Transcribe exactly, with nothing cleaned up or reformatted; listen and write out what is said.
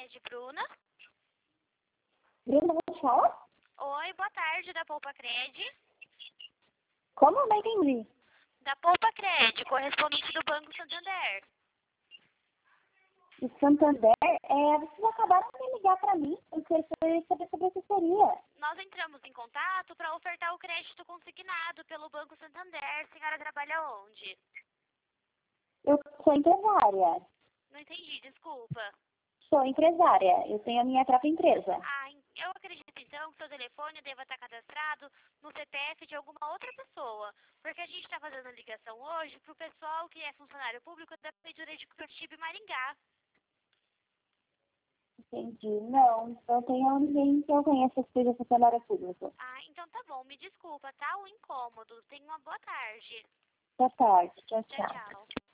Cred, Bruna. Bruna, vou falar? Oi, boa tarde, da Poupa Cred. Como? Não entendi. Da Poupa Cred, correspondente do Banco Santander. De Santander, é, vocês acabaram de ligar para mim, eu queria saber sobre assessoria. Nós entramos em contato para ofertar o crédito consignado pelo Banco Santander. A senhora trabalha onde? Eu sou empresária. Não entendi, desculpa. Sou empresária, eu tenho a minha própria empresa. Ah, eu acredito então que seu telefone deva estar cadastrado no C P F de alguma outra pessoa. Porque a gente está fazendo a ligação hoje para o pessoal que é funcionário público da Prefeitura de Curitiba e Maringá. Entendi. Não, não tenho ninguém que eu conheça que seja funcionário público. Ah, então tá bom, me desculpa, tá? O incômodo. Tenha uma boa tarde. Boa tarde. Tchau, Tchau, tchau. tchau.